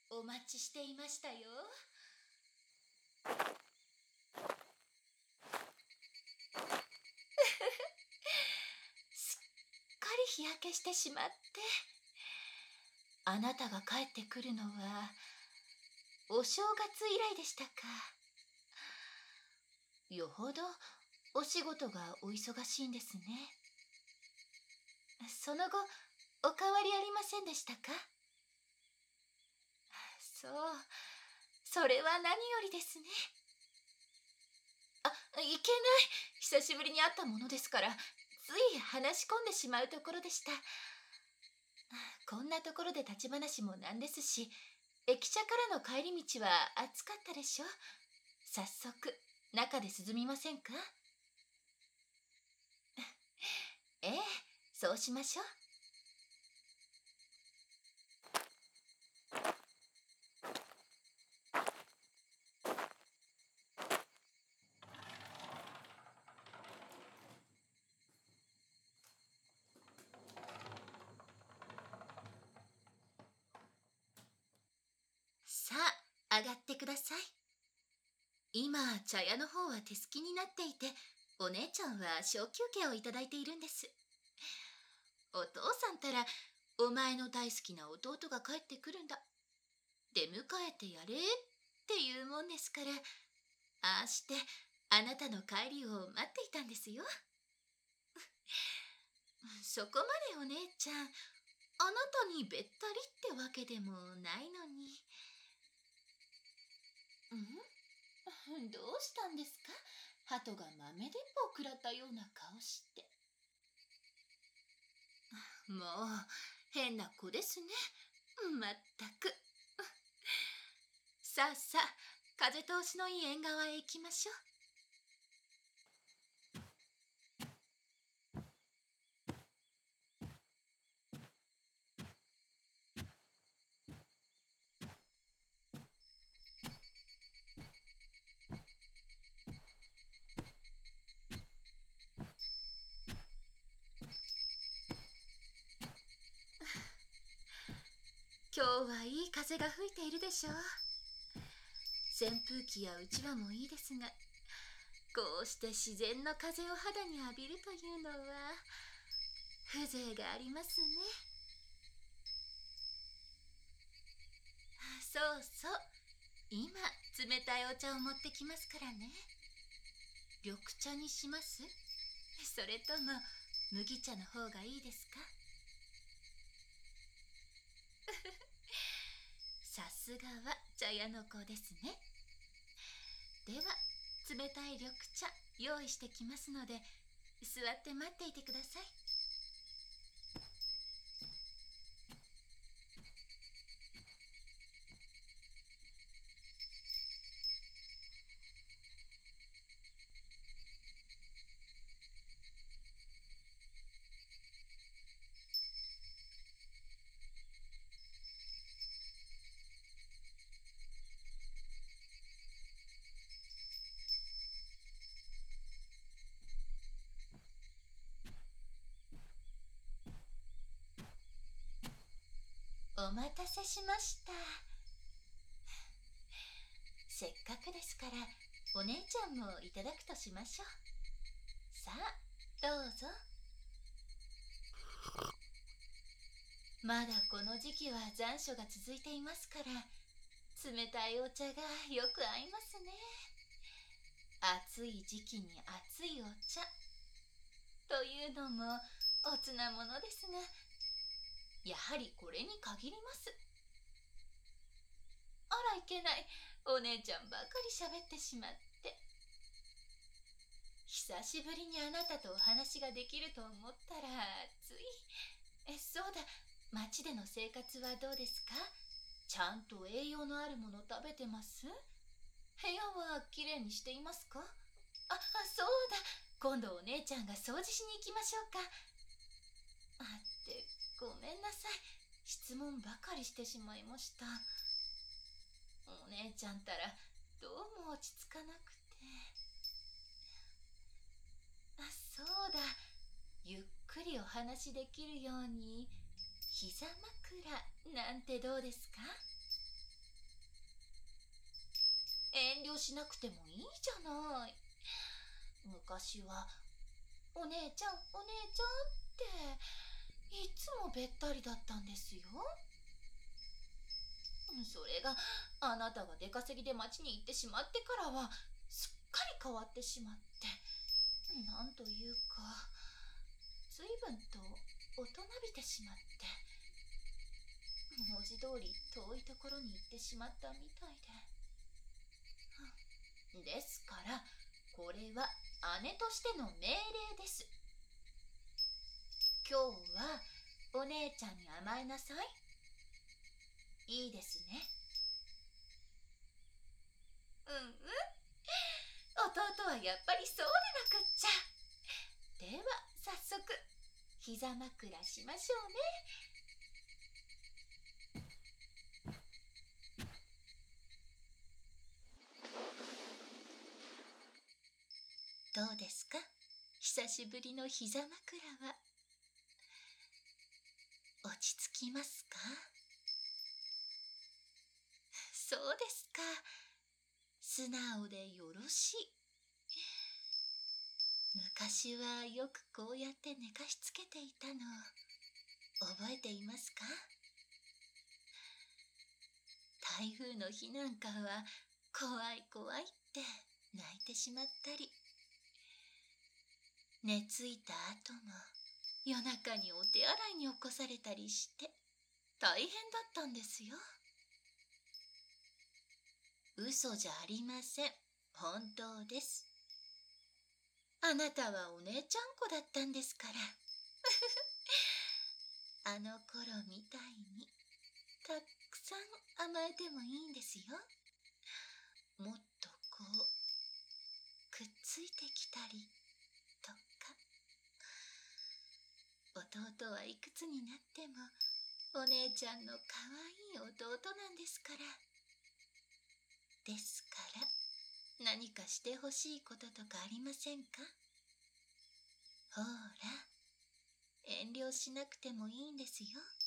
お待ちしていましたよ。すっかり日焼けしてしまって。あなたが帰ってくるのは、お正月以来でしたか。よほどお仕事がお忙しいんですね。その後、お変わりありませんでしたか。そう、それは何よりですね。いけない。久しぶりに会ったものですから、つい話し込んでしまうところでした。こんなところで立ち話もなんですし、駅舎からの帰り道は暑かったでしょ。早速、中で涼みませんか。ええ、そうしましょう。さあ、上がってください。今、茶屋の方は手すきになっていて、お姉ちゃんは小休憩をいただいているんです。お父さんたら、お前の大好きな弟が帰ってくるんだ。出迎えてやれっていうもんですから、ああしてあなたの帰りを待っていたんですよ。そこまでお姉ちゃん、あなたにべったりってわけでもないのに。どうしたんですか。鳩が豆鉄砲を食らったような顔して。もう変な子ですね。まったく。さあさあ、風通しのいい縁側へ行きましょう。今日はいい風が吹いているでしょう。扇風機やうちわもいいですが、こうして自然の風を肌に浴びるというのは風情がありますね。そうそう、今冷たいお茶を持ってきますからね。緑茶にします？それとも麦茶の方がいいですか？さすがは茶屋の子ですね。では冷たい緑茶用意してきますので、座って待っていてください。お待たせしました。せっかくですからお姉ちゃんもいただくとしましょう。さあどうぞ。まだこの時期は残暑が続いていますから、冷たいお茶がよく合いますね。暑い時期に熱いお茶というのもおつなものですが、やはりこれに限ります。あらいけない、お姉ちゃんばかり喋ってしまって。久しぶりにあなたとお話ができると思ったらつい。そうだ、町での生活はどうですか。ちゃんと栄養のあるもの食べてます？部屋はきれいにしていますか。そうだ、今度お姉ちゃんが掃除しに行きましょうか。ってごめんなさい、質問ばかりしてしまいました。お姉ちゃんたらどうも落ち着かなくて。そうだ、ゆっくりお話できるように膝枕なんてどうですか。 遠慮しなくてもいいじゃない。昔はお姉ちゃんお姉ちゃんっていつもべったりだったんですよ。それがあなたが出稼ぎで町に行ってしまってからはすっかり変わってしまって、なんというか随分と大人びてしまって、文字通り遠いところに行ってしまったみたいで。ですからこれは姉としての命令です。今日はお姉ちゃんに甘えなさい。いいですね。弟はやっぱりそうでなくっちゃ。では早速膝枕しましょうね。どうですか、久しぶりの膝枕は。落ち着きますか？そうですか。素直でよろしい。昔はよくこうやって寝かしつけていたの覚えていますか？台風の日なんかは怖い怖いって泣いてしまったり、寝ついた後も夜中にお手洗いに起こされたりして大変だったんですよ。嘘じゃありません。本当です。あなたはお姉ちゃん子だったんですから。あの頃みたいにたくさん甘えてもいいんですよ。もっとこうくっついてきたりとか。弟はいくつになってもお姉ちゃんのかわいい弟なんですから。ですから何かしてほしいこととかありませんか？ほら、遠慮しなくてもいいんですよ。